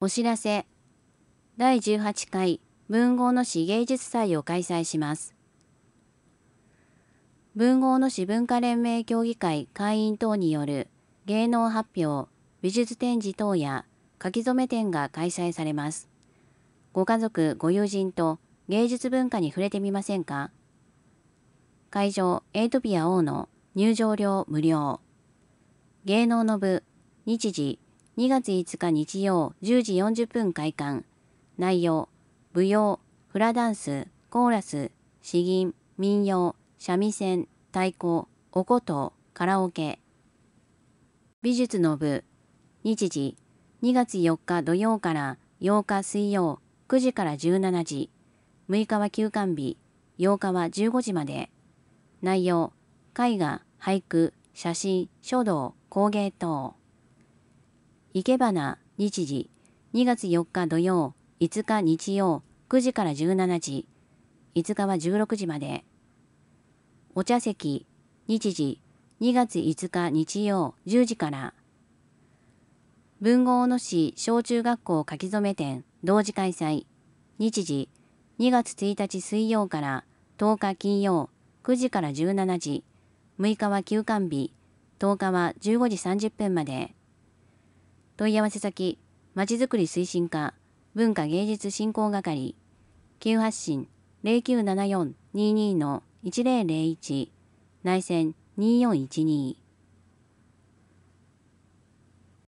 お知らせ。第18回文豪の詩芸術祭を開催します。文豪の詩文化連盟協議会会員等による芸能発表、美術展示等や書き初め展が開催されます。ご家族、ご友人と芸術文化に触れてみませんか？会場、エイトピア O の入場料無料。芸能の部、日時、2月5日日曜10時40分開館。内容、舞踊、フラダンス、コーラス、詩吟、民謡、三味線、太鼓、お琴、カラオケ。美術の部、日時、2月4日土曜から8日水曜9時から17時。6日は休館日、8日は15時まで。内容、絵画、俳句、写真、書道、工芸等。生け花、日時、2月4日土曜、5日日曜、9時から17時。5日は16時まで。お茶席、日時、2月5日日曜、10時から。文豪野市小中学校書き初め展、同時開催。日時、2月1日水曜から10日金曜、9時から17時。6日は休館日、10日は15時30分まで。問い合わせ先、まちづくり推進課、文化芸術振興係、急発進0974-22-1001、内線2412。